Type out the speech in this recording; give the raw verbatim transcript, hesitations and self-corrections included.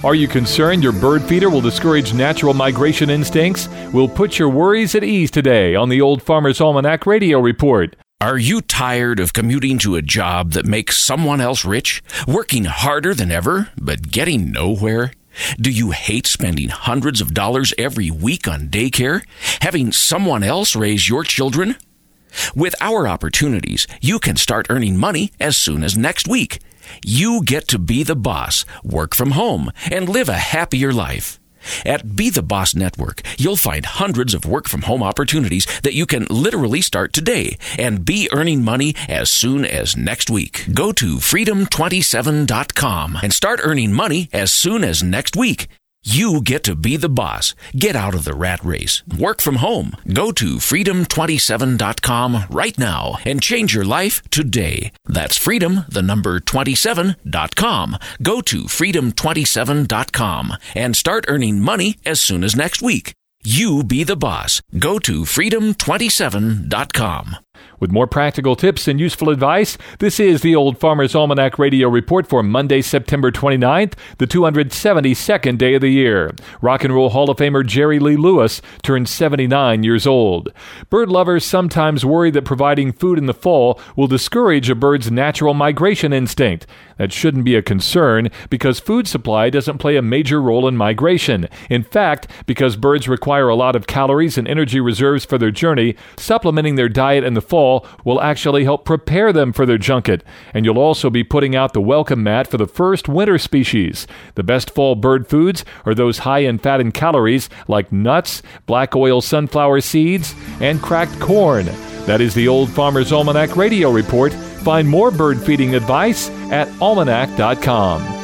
Are you concerned your bird feeder will discourage natural migration instincts? We'll put your worries at ease today on the Old Farmer's Almanac Radio Report. Are you tired of commuting to a job that makes someone else rich, working harder than ever, but getting nowhere? Do you hate spending hundreds of dollars every week on daycare, having someone else raise your children? With our opportunities, you can start earning money as soon as next week. You get to be the boss, work from home, and live a happier life. At Be the Boss Network, you'll find hundreds of work-from-home opportunities that you can literally start today and be earning money as soon as next week. Go to freedom twenty-seven dot com and start earning money as soon as next week. You get to be the boss. Get out of the rat race. Work from home. Go to freedom twenty-seven dot com right now and change your life today. That's freedom, the number twenty-seven dot com. Go to freedom twenty-seven dot com and start earning money as soon as next week. You be the boss. Go to freedom twenty-seven dot com. With more practical tips and useful advice, this is the Old Farmer's Almanac Radio Report for Monday, September twenty-ninth, the two hundred seventy-second day of the year. Rock and Roll Hall of Famer Jerry Lee Lewis turned seventy-nine years old. Bird lovers sometimes worry that providing food in the fall will discourage a bird's natural migration instinct. That shouldn't be a concern because food supply doesn't play a major role in migration. In fact, because birds require a lot of calories and energy reserves for their journey, supplementing their diet in the fall will actually help prepare them for their junket. And you'll also be putting out the welcome mat for the first winter species. The best fall bird foods are those high in fat and calories like nuts, black oil sunflower seeds, and cracked corn. That is the Old Farmer's Almanac Radio Report. Find more bird feeding advice at almanac dot com.